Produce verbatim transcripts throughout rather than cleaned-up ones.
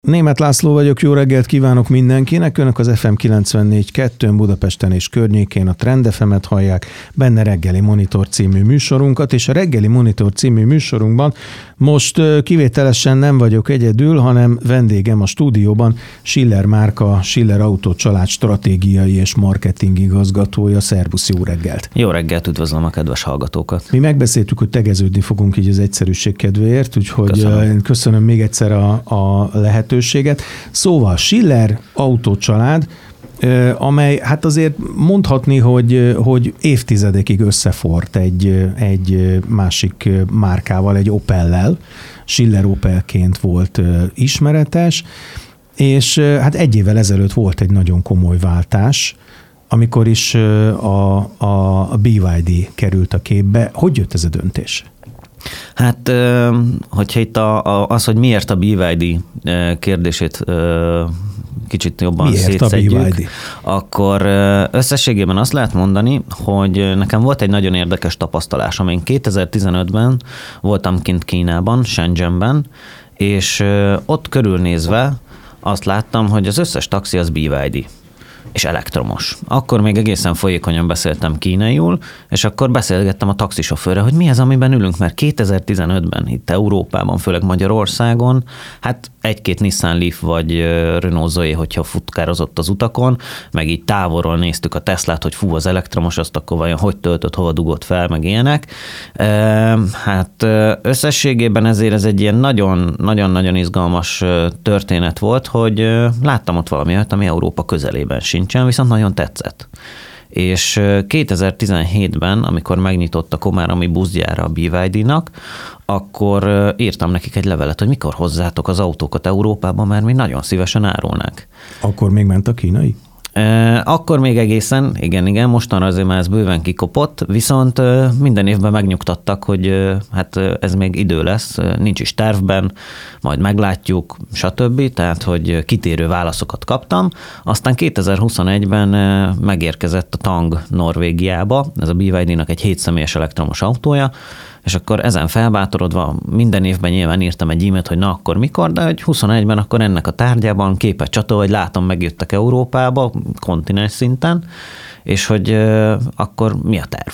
Németh László vagyok, jó reggelt kívánok mindenkinek. Önök az ef em kilencvennégy kettőn Budapesten és környékén a Trend ef emet hallják, benne Reggeli Monitor című műsorunkat, és a Reggeli Monitor című műsorunkban most kivételesen nem vagyok egyedül, hanem vendégem a stúdióban Schiller Márka, Schiller Autó család stratégiai és marketing igazgatója. Szervusz, jó reggelt! Jó reggelt, üdvözlöm a kedves hallgatókat! Mi megbeszéltük, hogy tegeződni fogunk így az egyszerűség kedvéért, úgyhogy köszönöm, köszönöm még egyszer a, a lehetőséget. Szóval Schiller Autó család, amely hát azért mondhatni, hogy, hogy évtizedekig összefort egy, egy másik márkával, egy Opellel, Schiller Opelként volt ismeretes, és hát egy évvel ezelőtt volt egy nagyon komoly váltás, amikor is a, a bé ipszilon dé került a képbe. Hogy jött ez a döntés? Hát, hogyha itt a, a, az, hogy miért a bé ipszilon dé kérdését kicsit jobban miért szétszedjük, akkor összességében azt lehet mondani, hogy nekem volt egy nagyon érdekes tapasztalásom. Én kétezer-tizenötben voltam kint Kínában, Shenzhenben, és ott körülnézve azt láttam, hogy az összes taxi az bé ipszilon dé. És elektromos. Akkor még egészen folyékonyan beszéltem kínaiul, és akkor beszélgettem a taxisofőrrel, hogy mi az, amiben ülünk, mert kétezer-tizenötben itt Európában, főleg Magyarországon, hát egy-két Nissan Leaf vagy Renault Zoe, hogyha futkározott az utakon, meg így távolról néztük a Teslát, hogy fú, az elektromos, azt akkor vajon hogy töltött, hova dugott fel, meg ilyenek. Hát összességében ezért ez egy ilyen nagyon-nagyon izgalmas történet volt, hogy láttam ott valami olyat, ami Európa közelében sincsen, viszont nagyon tetszett. És kétezer-tizenhétben, amikor megnyitott a komáromi buszgyára a bé ipszilon dé-nak, akkor írtam nekik egy levelet, hogy mikor hozzátok az autókat Európába, mert mi nagyon szívesen árulnánk. Akkor még ment a kínai? Akkor még egészen, igen, igen, mostanra azért már ez bőven kikopott, viszont minden évben megnyugtattak, hogy hát ez még idő lesz, nincs is tervben, majd meglátjuk, stb. Tehát, hogy kitérő válaszokat kaptam. Aztán kétezer-huszonegyben megérkezett a Tang Norvégiába, ez a bé ipszilon dé-nak egy hétszemélyes elektromos autója, és akkor ezen felbátorodva minden évben nyilván írtam egy e-mailt, hogy na akkor mikor, de hogy huszonegyben akkor ennek a tárgyában képet csatol, hogy látom, megjöttek Európába, kontinens szinten, és hogy euh, akkor mi a terv.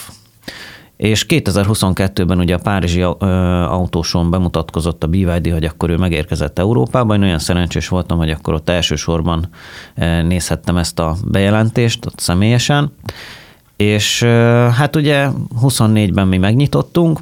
És kétezer-huszonkettőben ugye a párizsi autóson bemutatkozott a bé ipszilon dé, hogy akkor ő megérkezett Európába. Én olyan szerencsés voltam, hogy akkor ott elsősorban nézhettem ezt a bejelentést ott személyesen. És hát ugye huszonnégyben mi megnyitottunk,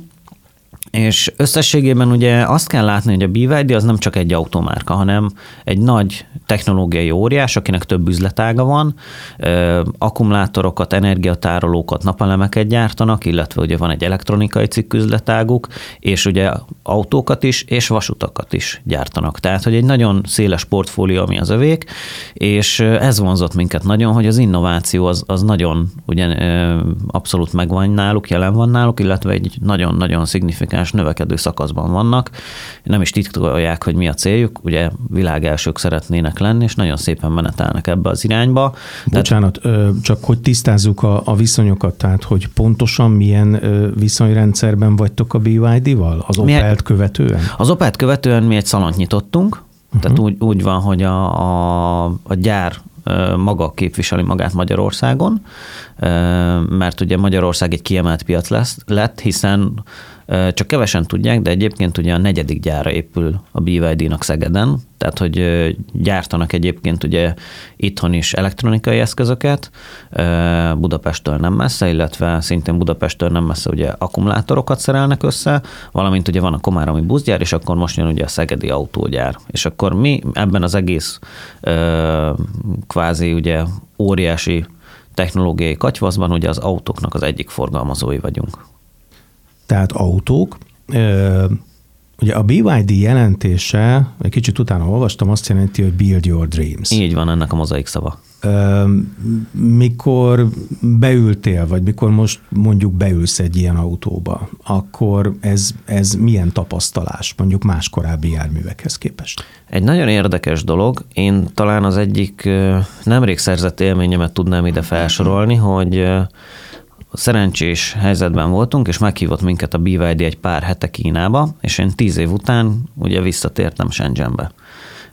és összességében ugye azt kell látni, hogy a bé ipszilon dé az nem csak egy automárka, hanem egy nagy technológiai óriás, akinek több üzletága van, akkumulátorokat, energiatárolókat, napelemeket gyártanak, illetve ugye van egy elektronikai cikküzletáguk, és ugye autókat is, és vasutakat is gyártanak. Tehát, hogy egy nagyon széles portfólió, ami az övék, és ez vonzott minket nagyon, hogy az innováció az, az nagyon ugye abszolút megvan náluk, jelen van náluk, illetve egy nagyon-nagyon szignifikáns növekedő szakaszban vannak. Nem is titkolják, hogy mi a céljuk, ugye világelsők szeretnének lenni, és nagyon szépen menetelnek ebbe az irányba. Bocsánat, tehát, csak hogy tisztázzuk a, a viszonyokat, tehát hogy pontosan milyen viszonyrendszerben vagytok a bé ipszilon dé-val? Az Opelt követően? Az Opelt követően mi egy szalont nyitottunk, uh-huh. Tehát úgy, úgy van, hogy a, a, a gyár maga képviseli magát Magyarországon, mert ugye Magyarország egy kiemelt piac lesz, lett, hiszen csak kevesen tudják, de egyébként ugye a negyedik gyára épül a bé ipszilon dé-nak Szegeden, tehát hogy gyártanak egyébként ugye itthon is elektronikai eszközöket, Budapesttől nem messze, illetve szintén Budapesttől nem messze ugye akkumulátorokat szerelnek össze, valamint ugye van a komáromi buszgyár, és akkor most jön ugye a szegedi autógyár. És akkor mi ebben az egész kvázi ugye óriási technológiai katyvaszban ugye az autóknak az egyik forgalmazói vagyunk. Tehát autók. Ugye a bé ipszilon dé jelentése, egy kicsit utána olvastam, azt jelenti, hogy build your dreams. Így van, ennek a mozaik szava. Mikor beültél, vagy mikor most mondjuk beülsz egy ilyen autóba, akkor ez, ez milyen tapasztalás mondjuk más korábbi járművekhez képest? Egy nagyon érdekes dolog. Én talán az egyik nemrég szerzett élményemet tudnám ide felsorolni, hogy szerencsés helyzetben voltunk, és meghívott minket a bé ipszilon dé egy pár hete Kínába, és én tíz év után ugye visszatértem Shenzhenbe.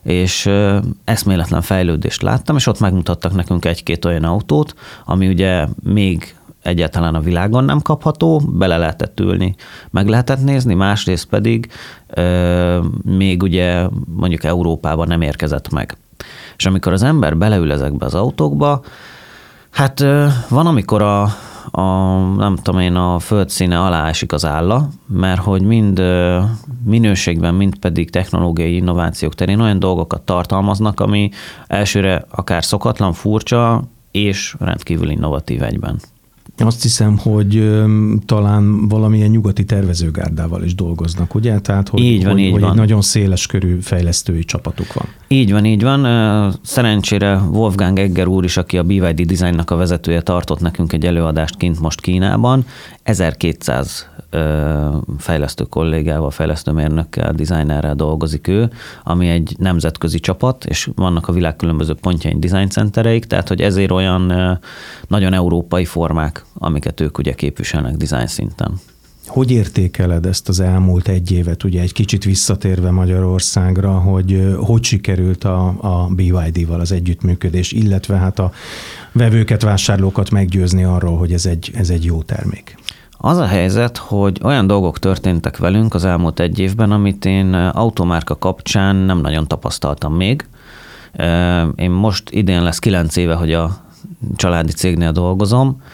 és eszméletlen fejlődést láttam, és ott megmutattak nekünk egy-két olyan autót, ami ugye még egyáltalán a világon nem kapható, bele lehetett ülni, meg lehetett nézni, másrészt pedig euh, még ugye mondjuk Európában nem érkezett meg. És amikor az ember beleül ezekbe az autókba, hát euh, van, amikor a, a, nem tudom én, a földszíne alá esik az álla, mert hogy mind euh, minőségben, mind pedig technológiai innovációk terén olyan dolgokat tartalmaznak, ami elsőre akár szokatlan, furcsa, és rendkívül innovatív egyben. Azt hiszem, hogy ö, talán valamilyen nyugati tervezőgárdával is dolgoznak, ugye? Tehát, hogy, így van, hogy, így hogy van. egy nagyon széles körű fejlesztői csapatuk van. Így van, így van. Szerencsére Wolfgang Egger úr is, aki a bé vé dé Designnak a vezetője, tartott nekünk egy előadást kint most Kínában. ezerkétszáz fejlesztő kollégával, fejlesztőmérnökkel, designerrel dolgozik ő, ami egy nemzetközi csapat, és vannak a világ különböző pontjain design centereik, tehát hogy ezért olyan nagyon európai formák, amiket ők ugye képviselnek design szinten. Hogy értékeled ezt az elmúlt egy évet, ugye egy kicsit visszatérve Magyarországra, hogy hogy sikerült a, a bé vé dé-val az együttműködés, illetve hát a vevőket, vásárlókat meggyőzni arról, hogy ez egy, ez egy jó termék? Az a helyzet, hogy olyan dolgok történtek velünk az elmúlt egy évben, amit én automárka kapcsán nem nagyon tapasztaltam még. Én most idén lesz kilenc éve, hogy a családi cégnél dolgozom,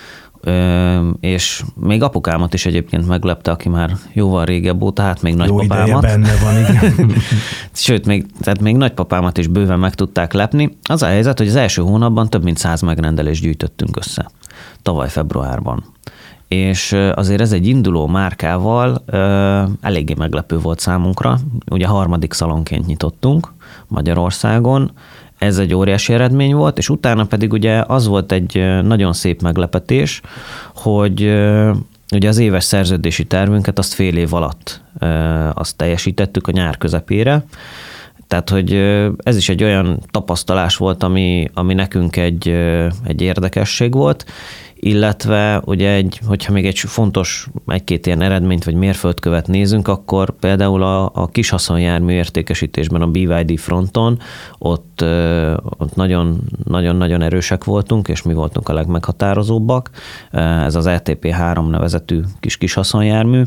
és még apukámat is egyébként meglepte, aki már jóval régebb óta, hát még nagypapámat. Jó ideje benne van, igen. Sőt, még, tehát még nagypapámat is bőven meg tudták lepni. Az a helyzet, hogy az első hónapban több mint száz megrendelést gyűjtöttünk össze. Tavaly februárban. És azért ez egy induló márkával eléggé meglepő volt számunkra. Ugye harmadik szalonként nyitottunk Magyarországon, ez egy óriási eredmény volt, és utána pedig ugye az volt egy nagyon szép meglepetés, hogy ugye az éves szerződési tervünket azt fél év alatt azt teljesítettük a nyár közepére. Tehát, hogy ez is egy olyan tapasztalás volt, ami, ami nekünk egy, egy érdekesség volt, illetve ugye egy, hogyha még egy fontos egy-két ilyen eredményt vagy mérföldkövet nézünk, akkor például a, a kis haszonjármű értékesítésben a bé vé dé fronton ott, ott nagyon, nagyon-nagyon erősek voltunk, és mi voltunk a legmeghatározóbbak. Ez az é té pé három nevezetű kis-kis haszonjármű.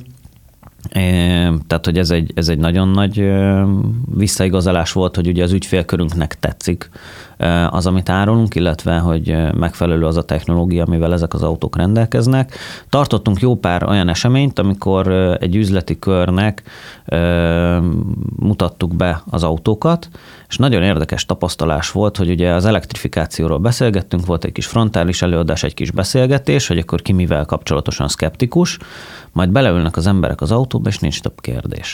Tehát, hogy ez egy, ez egy nagyon nagy visszaigazolás volt, hogy ugye az ügyfélkörünknek tetszik az, amit árulunk, illetve, hogy megfelelő az a technológia, amivel ezek az autók rendelkeznek. Tartottunk jó pár olyan eseményt, amikor egy üzleti körnek mutattuk be az autókat, és nagyon érdekes tapasztalás volt, hogy ugye az elektrifikációról beszélgettünk, volt egy kis frontális előadás, egy kis beszélgetés, hogy akkor ki mivel kapcsolatosan szkeptikus, majd beleülnek az emberek az autóba, és nincs több kérdés.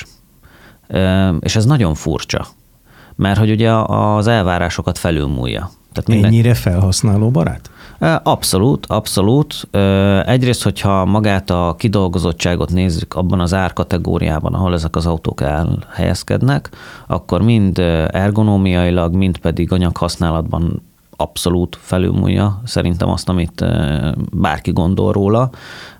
És ez nagyon furcsa, mert hogy ugye az elvárásokat felülmúlja. Tehát minden... Ennyire felhasználóbarát? Abszolút, abszolút. Egyrészt, hogyha magát a kidolgozottságot nézzük abban az árkategóriában, ahol ezek az autók elhelyezkednek, akkor mind ergonómiailag, mind pedig anyaghasználatban abszolút felülmúlja szerintem azt, amit bárki gondol róla,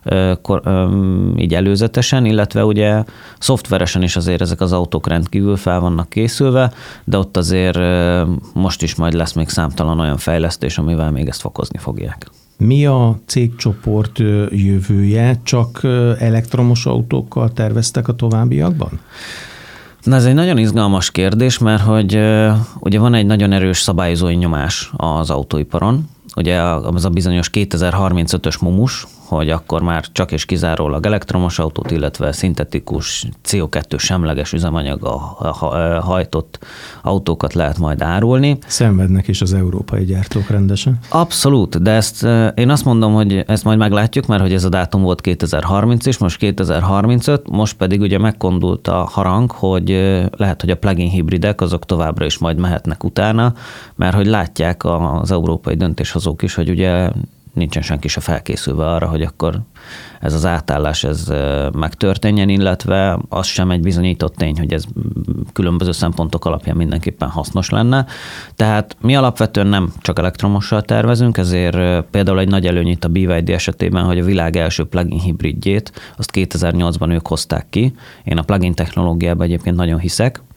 így előzetesen, illetve ugye szoftveresen is azért ezek az autók rendkívül fel vannak készülve, de ott azért most is majd lesz még számtalan olyan fejlesztés, amivel még ezt fokozni fogják. Mi a cégcsoport jövője? Csak elektromos autókkal terveztek a továbbiakban? Na, ez egy nagyon izgalmas kérdés, mert hogy ugye van egy nagyon erős szabályozói nyomás az autóiparon. Ugye az a bizonyos kétezer-harmincötös mumus, hogy akkor már csak és kizárólag elektromos autót, illetve szintetikus cé o kettő semleges üzemanyaggal hajtott autókat lehet majd árulni. Szenvednek is az európai gyártók rendesen. Abszolút, de ezt én azt mondom, hogy ezt majd meglátjuk, mert hogy ez a dátum volt kétezer-harminc is, most kétezer-harmincöt, most pedig ugye megkondult a harang, hogy lehet, hogy a plug-in hibridek azok továbbra is majd mehetnek utána, mert hogy látják az európai döntéshozók is, hogy ugye nincsen senki se felkészülve arra, hogy akkor ez az átállás ez megtörténjen, illetve az sem egy bizonyított tény, hogy ez különböző szempontok alapján mindenképpen hasznos lenne. Tehát mi alapvetően nem csak elektromossal tervezünk, ezért például egy nagy előny itt a bé vé dé esetében, hogy a világ első plug-in hibridjét, azt kétezer-nyolcban ők hozták ki. Én a plug-in technológiában egyébként nagyon hiszek,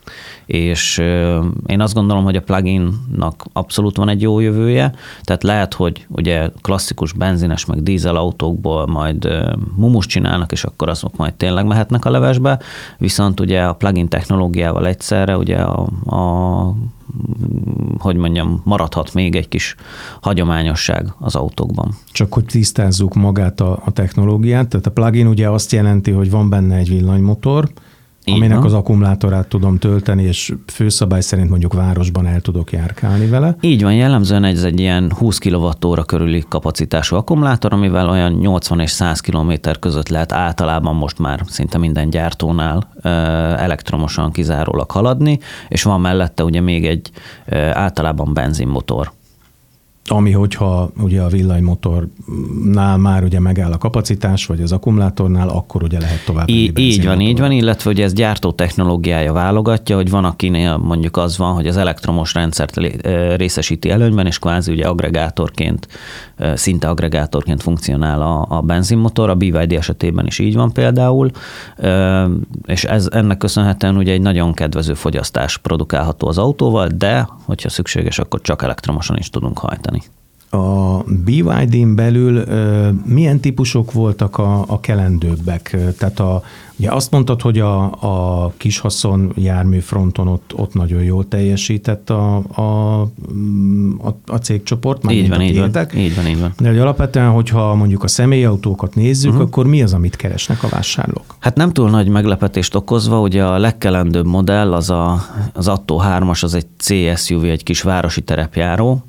És én azt gondolom, hogy a pluginnak abszolút van egy jó jövője, tehát lehet, hogy ugye klasszikus benzines meg dízel autókból majd mumus csinálnak, és akkor azok majd tényleg mehetnek a levesbe, viszont ugye a plugin technológiával egyszerre ugye a, a hogy mondjam, maradhat még egy kis hagyományosság az autókban. Csak hogy tisztázzuk magát a, a technológiát, tehát a plugin ugye azt jelenti, hogy van benne egy villanymotor, így aminek van az akkumulátorát tudom tölteni, és főszabály szerint mondjuk városban el tudok járkálni vele. Így van, jellemzően ez egy ilyen húsz kilovattóra körüli kapacitású akkumulátor, amivel olyan nyolcvan és száz kilométer között lehet általában most már szinte minden gyártónál elektromosan kizárólag haladni, és van mellette ugye még egy általában benzinmotor. Ami, hogyha ugye a villanymotornál már ugye megáll a kapacitás, vagy az akkumulátornál, akkor ugye lehet tovább. Í- így van, így van, illetve ugye ez gyártó technológiája válogatja, hogy van, akinél mondjuk az van, hogy az elektromos rendszert részesíti előnyben, és kvázi ugye agregátorként, szinte agregátorként funkcionál a, a benzinmotor, a bé vé dé esetében is így van például, és ez, ennek köszönhetően ugye egy nagyon kedvező fogyasztás produkálható az autóval, de hogyha szükséges, akkor csak elektromosan is tudunk hajtani. A bé vé dén belül milyen típusok voltak a, a kelendőbbek? Tehát a, ugye azt mondtad, hogy a, a kishaszon járműfronton ott, ott nagyon jól teljesített a, a, a, a cégcsoport. Így van, így van, így van, így van. De hogy alapvetően, hogyha mondjuk a személyautókat nézzük, uh-huh. akkor mi az, amit keresnek a vásárlók? Hát nem túl nagy meglepetést okozva, ugye a legkelendőbb modell az a, az Atto hármas, az egy cé es u vé, egy kis városi terepjáró,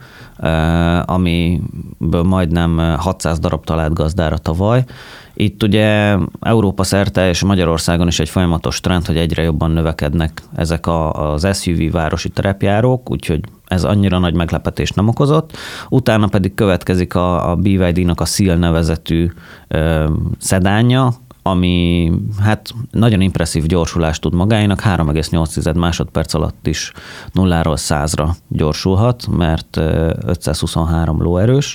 amiből majdnem hatszáz darab talált gazdára tavaly. Itt ugye Európa szerte és Magyarországon is egy folyamatos trend, hogy egyre jobban növekednek ezek a, az es u vé városi terepjárók, úgyhogy ez annyira nagy meglepetést nem okozott. Utána pedig következik a, a bé vé dé-nak a Seal nevezetű ö, szedánja, ami hát nagyon impresszív gyorsulást tud magáénak, három egész nyolc másodperc alatt is nulláról százra gyorsulhat, mert ötszázhuszonhárom lóerős,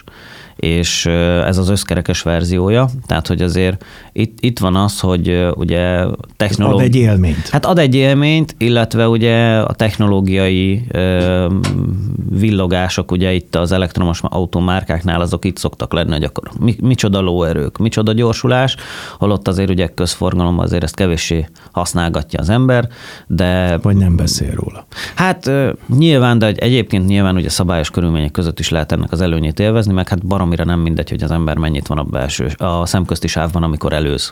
és ez az összkerekes verziója, tehát hogy azért itt, itt van az, hogy ugye technológia... Ad egy élményt. Hát ad egy élményt, illetve ugye a technológiai ö, villogások ugye itt az elektromos automárkáknál azok itt szoktak lenni, hogy akkor mi, micsoda lóerők, micsoda gyorsulás, holott azért ugye közforgalomban azért ezt kevéssé használgatja az ember, de... Vagy nem beszél róla. Hát nyilván, de egyébként nyilván ugye szabályos körülmények között is lehet ennek az előnyét élvezni, meg hát baromira nem mindegy, hogy az ember mennyit van a belső, a szemközti sávban, amikor előz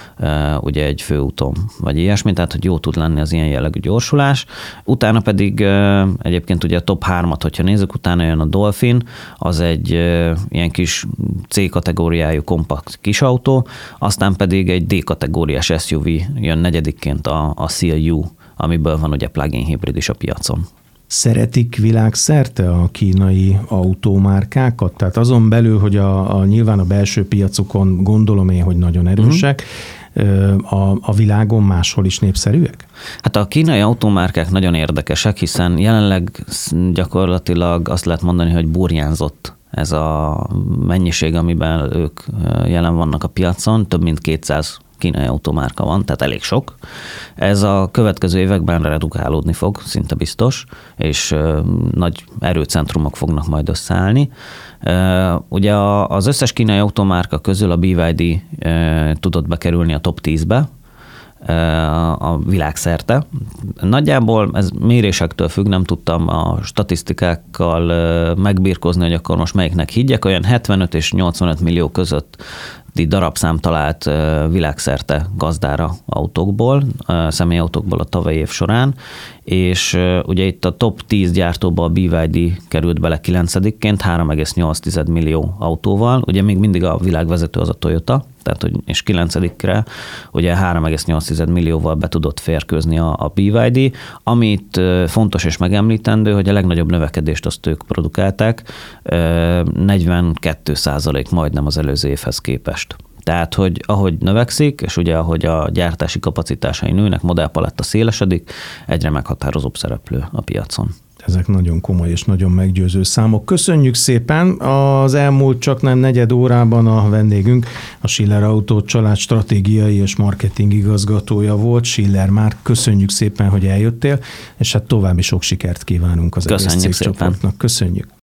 ugye egy főúton, vagy ilyesmi, tehát hogy jó tud lenni az ilyen jellegű gyorsulás. Utána pedig egyébként ugye a top hármat, hogyha nézzük, utána jön a Dolphin, az egy ilyen kis C-kategóriájú kompakt kisautó, aztán pedig egy D-kategóriás es u vé jön negyedikként a, a Seal U, amiből van ugye plug-in hibrid is a piacon. Szeretik világszerte a kínai autómárkákat? Tehát azon belül, hogy a, a nyilván a belső piacukon gondolom én, hogy nagyon erősek, uh-huh. a, a világon máshol is népszerűek? Hát a kínai autómárkák nagyon érdekesek, hiszen jelenleg gyakorlatilag azt lehet mondani, hogy burjánzott ez a mennyiség, amiben ők jelen vannak a piacon, több mint kétszáz kínai automárka van, tehát elég sok. Ez a következő években redukálódni fog, szinte biztos, és nagy erőcentrumok fognak majd összeállni. Ugye az összes kínai automárka közül a bé vé dé tudott bekerülni a top tízbe, a világszerte. Nagyjából ez mérésektől függ, nem tudtam a statisztikákkal megbirkózni, hogy akkor most melyiknek higgyek, olyan hetvenöt és nyolcvanöt millió között darabszám talált világszerte gazdára autókból, személyautókból a tavalyi év során, és ugye itt a top tíz gyártóba a bé vé dé került bele kilencedikként három egész nyolc millió autóval, ugye még mindig a világvezető az a Toyota, tehát hogy és kilencedikre ugye három egész nyolc millióval be tudott férkőzni a, a bé vé dé, amit fontos és megemlítendő, hogy a legnagyobb növekedést azt ők produkálták, negyvenkét százalék majdnem az előző évhez képest. Tehát, hogy ahogy növekszik, és ugye ahogy a gyártási kapacitásai nőnek, modellpaletta szélesedik, egyre meghatározóbb szereplő a piacon. Ezek nagyon komoly és nagyon meggyőző számok. Köszönjük szépen! Az elmúlt csak nem negyed órában a vendégünk a Schiller Autó család stratégiai és marketing igazgatója volt, Schiller Márk. Köszönjük szépen, hogy eljöttél, és hát további sok sikert kívánunk az Köszönjük egész szépen. cégcsoportnak. Köszönjük!